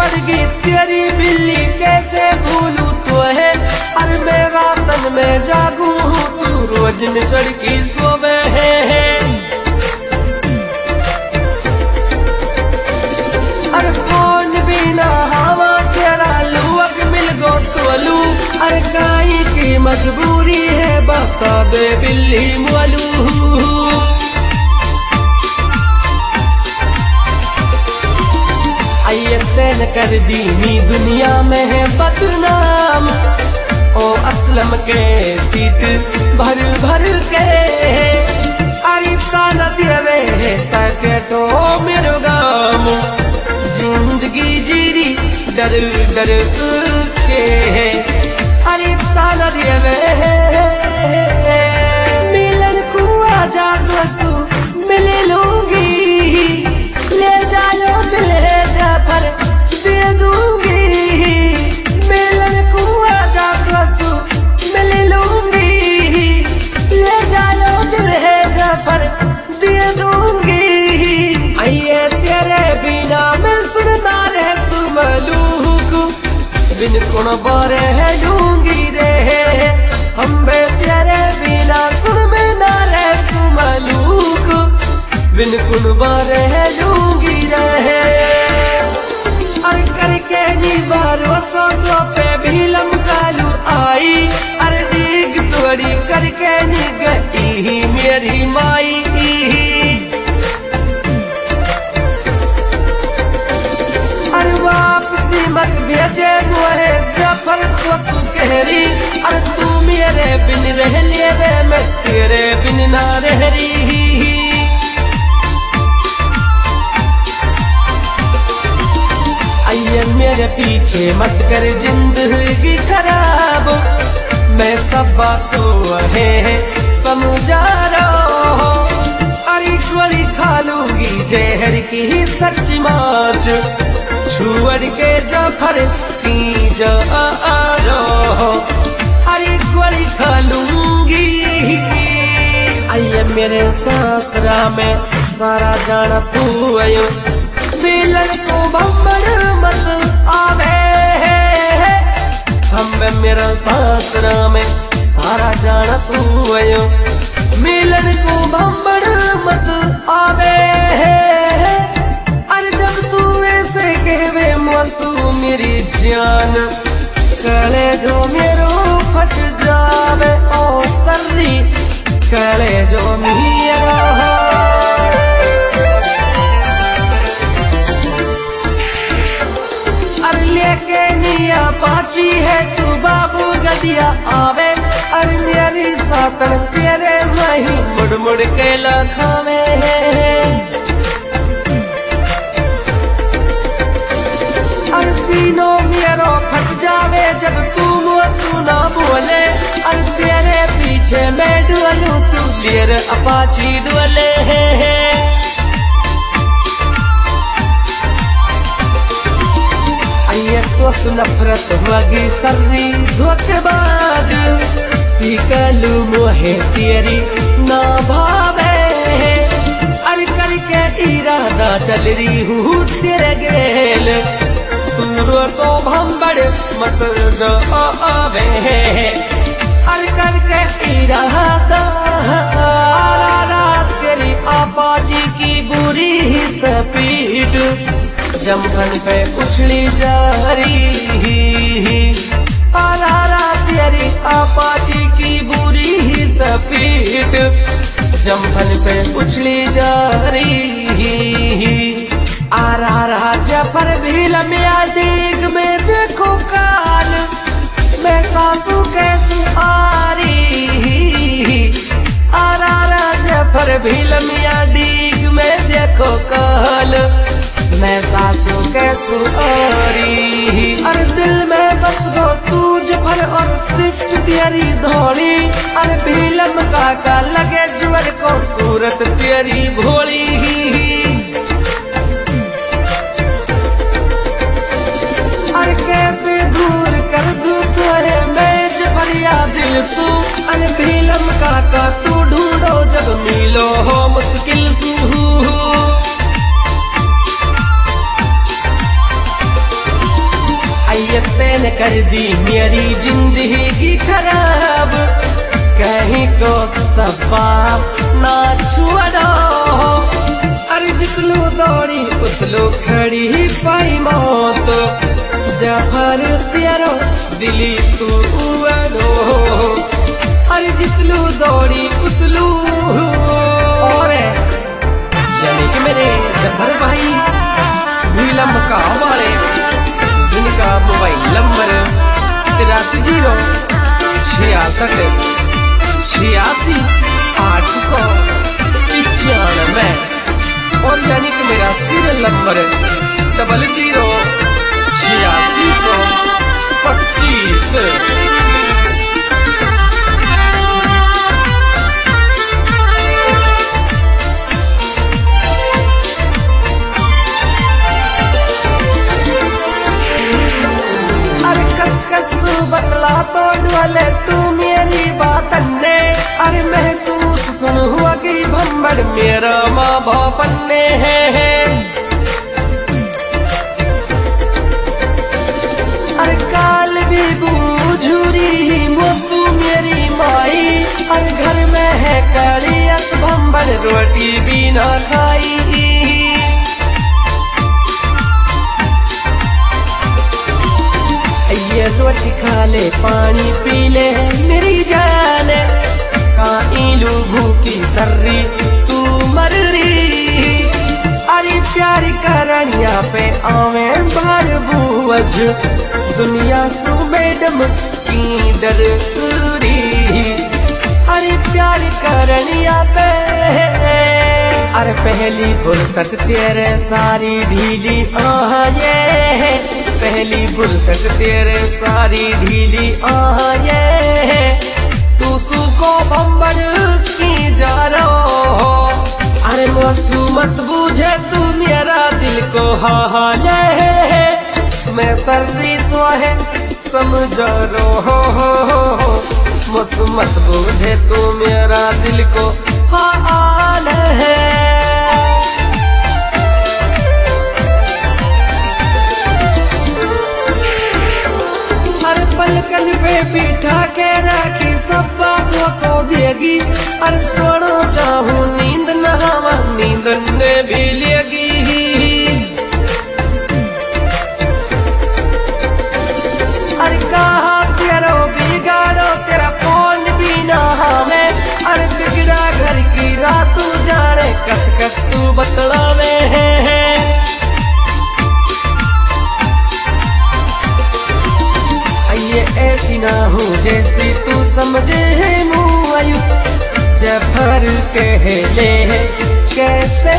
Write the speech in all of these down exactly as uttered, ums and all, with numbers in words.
छोड़गी तेरी बिल्ली कैसे भूलूं तो है। अरे मेरा तन में जागू हूँ तू रोज निसड़ की सोवे है। अरे फोन बिना हवा तेरा लुअग मिल गो तो लू। अरे काई की मजबूरी है बता दे बिल्ली मोलू। आयतन कर दीनी दुनिया में है बदनाम ओ असलम के सीट भर भर के। अरे ताना देवे सके तो मेरो गाम जिंदगी जीरी डर डर के। अरे ताना देवे मिलन को आजा बसू मिल लूंगी। ले जाओ ले जा पर दे दूंगी। मिलन को आजा बसू मिल लूंगी। ले जाओ ले जा पर दे दूंगी। आइए तेरे बिना मैं सुनता रह सुमलूक बिन कुण बारे है लूंगी रे। हम बे तेरे बिना सुन में ना रह सुमलूक बिन कुण बारे है लूंगी रे। अरे करके नी भरोसा तो पे भी लमकालू आई। अरे डीग तोड़ी करके नी गई मेरी माई। अरे वापसी मत भेजे वो है जफर को सुकहरी। अरे तू मेरे बिन रह ले रे मैं तेरे बिन ना रह रही। आइए मेरे पीछे मत कर जिंदगी खराब। मैं सब बातों है समझा रहा हूँ। अरे गोली खा लूंगी जहर की सच माच छुअर के जाफर की जा रहा। अरे गोली खा लूंगी। आइए मेरे ससुरा में सारा जाना तू आयो। मिलन को भंबर मत आवे हम मेरा ससुरा में सारा जाना तू आयो। मिलन को भंबर मत आवे। अरे जब तू ऐसे कहवे मौसू मेरी जान कले जो मेरो फट जावे ओ सर्री कले जो मेरा। अरे लेके निया पाची है तू बाबू गदिया आवे। अरे मेरी सातन तेरे वही मुड़ मुड़ के लखावे। अरे सीनो मेरो फट जावे जब तू मुँह सुना बोले। अरे तेरे पीछे मैं डुअलू तू लेर अपाची डुअले है। आइए तो नफरत होगी सर्री धोखेबाज सीखलू मोहे तेरी ना भावे। अरे करके इरादा चल रही हूँ तेरे गेल तू तो भंबड़ मत जो आवे। अरे करके इरादा रात तेरी आपाजी की बुरी ही स्पीड जमखन पे उछली जा रही। आरा तेरी आपाची की बुरी ही स्पीड जमखन पे उछली जा रही। आरा राजा पर भी लम्या देख में देखो काल मैं सासू कैसी आ रही। आरा राजा पर भी लम्या डीग में देखो काल मैं सासू कैसू औरी। अरे दिल में बस गो तू जफर और सिफ्ट तेरी धोली। अरे भीलम काका लगे जुअर को सूरत तेरी भोली। अरे कैसे दूर कर दूँ तुझे मैं जफरिया दिल सू। अरे भीलम काका तू ढूंढो जब मिलो हो मुश्किल सू। नियतें ने कर दी मेरी जिंदगी खराब, कहीं को सबाब ना छुड़ो। अरे जितलू दौड़ी उतलू खड़ी पाई मौत, जफर तेरो दिली तू अड़ो। अरे जितलू दौड़ी उतलू। और यानी कि मेरे जफर भाई भीलम का वाले, जिनका मोबाइल नंबर तिरासी जीरो छियासठ छियासी आठ सौ पचानवे, और यानी कि मेरा सीरियल नंबर डबल जीरो छियासी सौ पच्चीस। बतला तो डुअले तू मेरी बात ने, अरे महसूस सुन हुआ कि भंबड़ मेरा माँ बाप ने है। अरे काल भी बूझूरी मोसू मेरी माई, अरे घर में है कालियस भंबड़ रोटी भी ना खाई। ये रोटी खा ले पानी पी ले मेरी जान, काइलू भूखी सर्री तू मर रही। अरे प्यार करनिया पे आवे बार बूझ, दुनिया सु मैडम की डरती। अरे प्यार करनिया पे, अरे पहली फुर्सत तेरे सारी ढीली आह ये, पहली फुर्सत तेरे सारी ढीली आह ये। तू सुको भंबड़ की जा रहो, अरे मौसू मत बूझे तू मेरा दिल को हाल है। मैं सर्दी तो है समझा रहो, मौसू मत बूझे तू मेरा दिल को हाल है। पलकन पे बिठा के राखी सब बातों को देगी, अरे सोनो चाहूं नींद नहावा नींद ने भी लेगी। अरे कहा तेरो बिगाड़ो तेरा फोन भी ना हमें, अरे बिगड़ा घर की रात जाने कस कस बतला में है। ये ऐसी ना हो जैसी तू समझे है मुआयु, जफर कहले कैसे।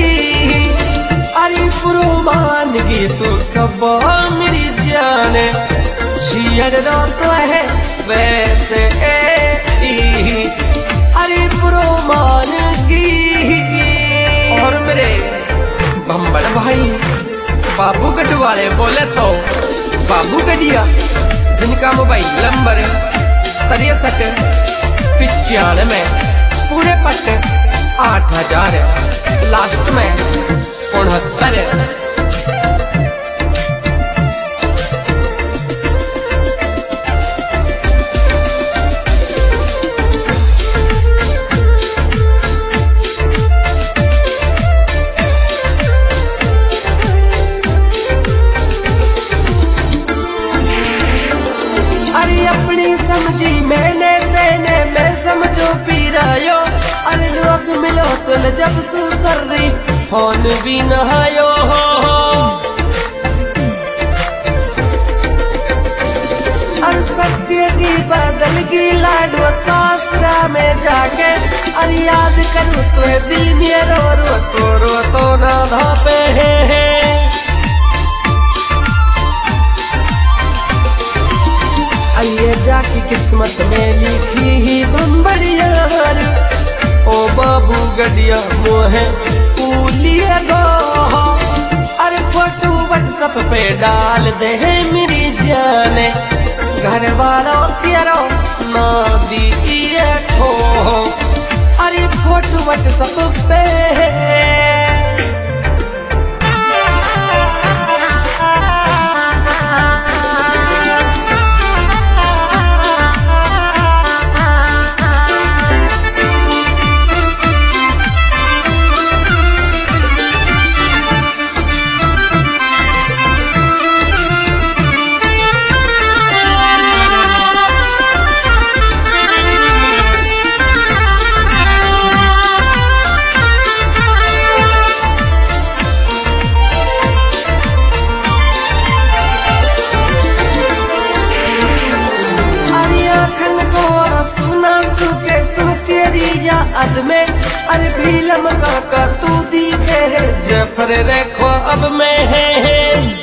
अरे पुरो मानगी तू सब मेरी जान, छियर तो है वैसे ऐसी। अरे पुरो मानगी। और मेरे भंबड़ भाई बाबू गढ़वाले बोले तो बाबू गढ़िया, जिनका मोबाइल नंबर तिरसठ पिचानवे पूरे पट आठ हजार लास्ट में उनहत्तर। समझी मैंने तेने मैं समझो पीरायो, अरे लोग मिलो तो जब सुसर्री फोन भी नहायो। अरे सत्य की बदल की लाडो सासरा में जाके, अरे याद करूँ तो दिल में रो रो तो रो तो ना धापे है। आइए जाकी किस्मत में लिखी ही बम्बड़िया, ओ बाबू गडिया मोहे पूलिया गो। अरे फोटो व्हाट्सएप पे डाल दे मेरी जाने, घर वालों तेरो ना दिए खो। अरे फोटो व्हाट्सएप पे याद में अरे भीलम का तू दिखे है जफर रखो अब में है, है।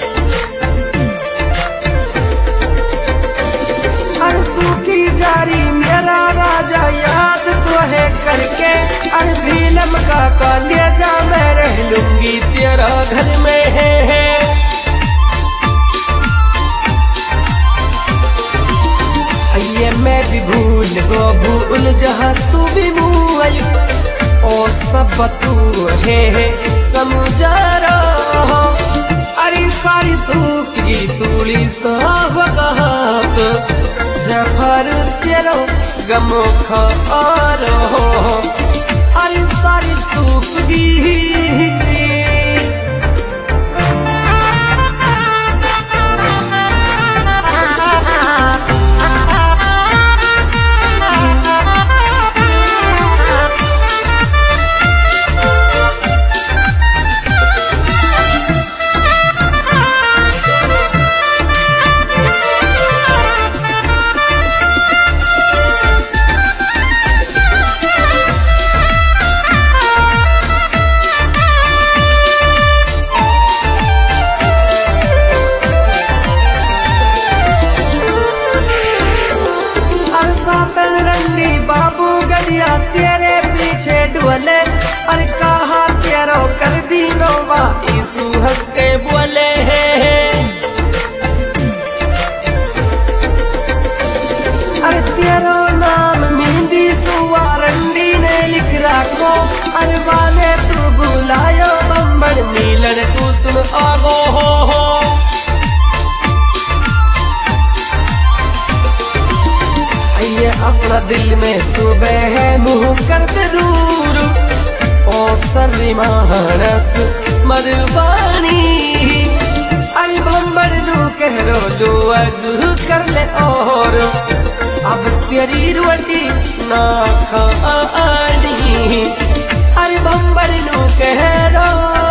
सूखी जारी मेरा राजा याद तो है करके अरे भीलम का कालिया जा मैं रह लूंगी तेरा घर में है, है। ये मैं भी भूल गो भूल जहाँ तू भी भूल ओ सब तू है, है समझा रहा अरे सारी सूखी तूड़ी सब कहत जफर तेरो गमो खार हो अरे सारी सूख दी बाबू गलिया तेरे पीछे डुअले अरे कहा तेरो कर दी नोबा यीशु हंस के बोले है, है। अरे तेरो नाम मेहंदी सुवारंडी ने लिख रखो अरे वाले तू बुलायो बम्बड़ मिलन तू सुन आगो हो, हो। ये अपना दिल में सुबह है मुँह करते दूर ओ सर्री मानस मधुबानी अरे बम्बड़ नू कह रो लो अगु कर ले और अब तेरी रोटी ना खानी अरे बम्बड़ नू कह रो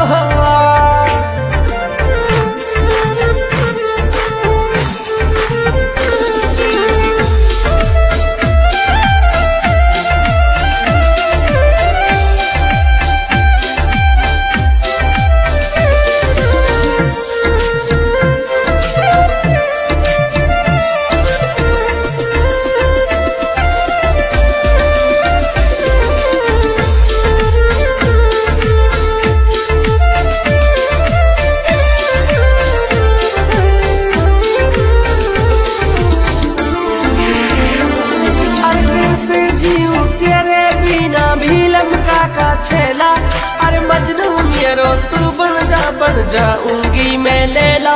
छेला अरे मजनू मेरो तू बन जा बन जाऊंगी मैं लैला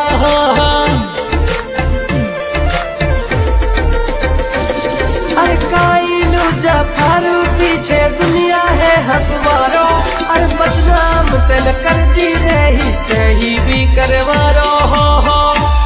अरे काइलू जफर पीछे दुनिया है हंसवारो अरे बदनाम तन कर दी रही सही भी करवारो हो, हो।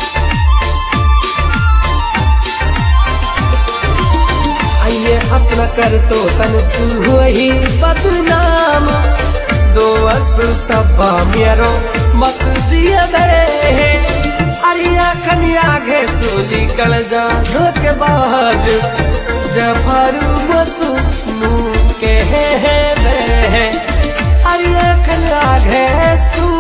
अपना कर तो तन सुही बदनाम दो अस सबा मेरो मत दिया दे अरिया कन्या घे सूली कल जा धोखेबाज जफरू बसु नू के है बे अरिया कन्या घे सू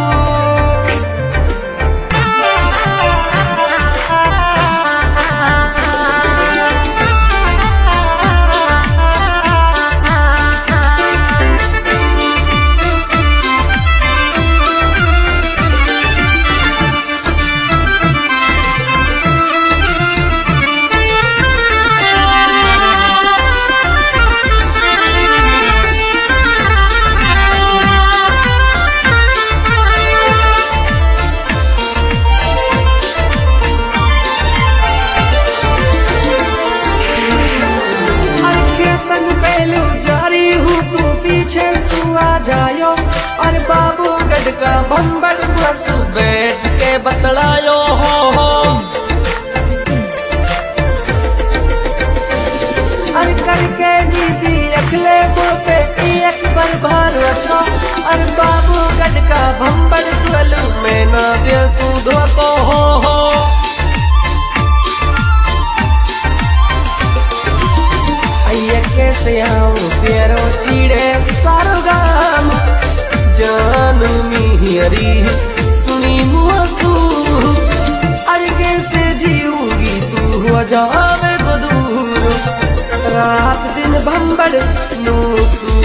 जायो और बाबू गढ़ का बम्बड़ बस बैठ के बतलायो हो, हो। अरे करके दीदी अखले पे एक बार भरोसा और बाबू गढ़ का बम्बड़ तुलू में ना दे सूधो को हो, हो। कैसे आऊं तेरो ची जियरी सुनी मुआसू अरे कैसे जीऊंगी तू हो जावे को दूर रात दिन भंबड़ नो सू